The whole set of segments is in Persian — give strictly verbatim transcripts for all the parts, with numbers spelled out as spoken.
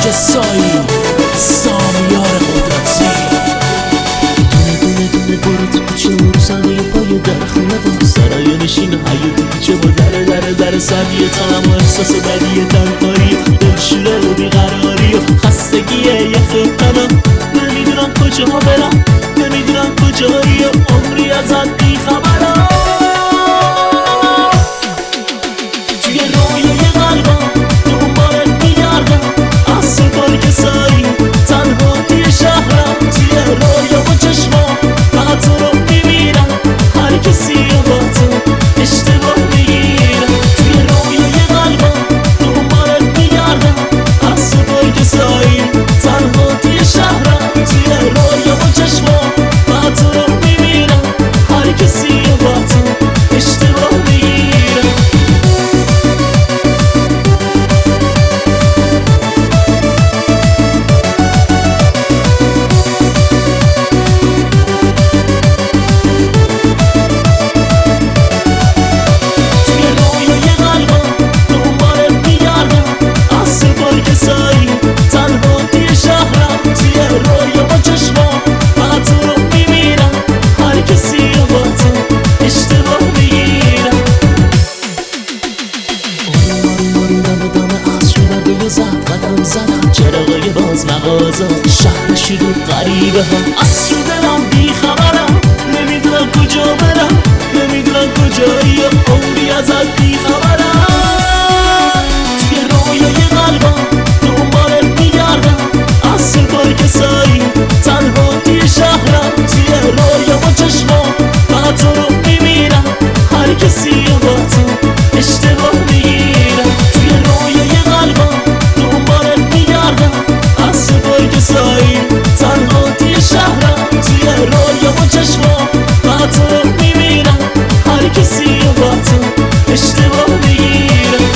سایی سامیار قدرتی دونه دونه دونه برو تو کوچه و رو صندوق پای در خونه با سرای نشین حیاتی کوچه با در در در سردی تنم و احساس بدی تنهایی دلشوره و بیقراری و خستگی یخ تنم نمیدونم کجا برم نمیدونم کجایی و عمری ازت بیخبرم توی رویای قلبم دنبالت میگردم از صبح که سایی تنها توی شهرم توی رویا و چشمام فقط تو رو میبینم هر کسی رو با تو اشتباه میگیرم توی رویای قلبم دنبالت میگردم از صبح که سایی تنها توی شهرم توی رویا و چشمام فقط تو رو میبینم هر کسی رو با تو اشتباه میگیرم چراغای باز مغازه شهر شلوغ غریبه هم از تو دلم بیخبرم نمیدونم کجا برم نمیدونم کجایی و عمری ازت بیخبرم توی رویای قلبم دنبالت میگردم از صبح که سایی تنها توی شهرم توی رویا و چشمام فقط تو رو میبینم هر کسی رو با تو اشتباه میگیرم توی رویای قلبم دنبالت میگردم از صبح که سایی تنها توی شهرم توی رویا و چشمام فقط تو رو میبینم هر کسی رو با تو اشتباه میگیرم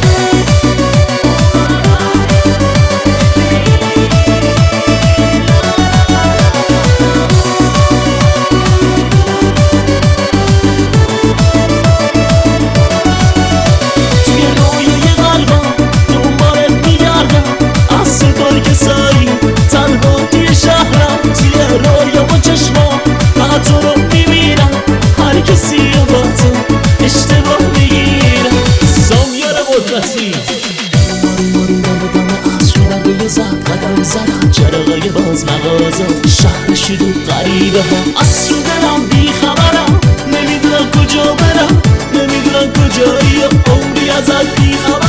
تنها توی شهرم توی رویا و چشمام فقط تو رو میبینم هر کسی رو با تو اشتباه میگیرم سامیار قدرتی مارو مارو دم دم از شدم یه زد قدم زدم چراغای باز مغازه شهر شلوغ غریبه هم از تو دلم بیخبرم نمیدونم کجا برم نمیدونم کجایی و عمری ازت بیخبرم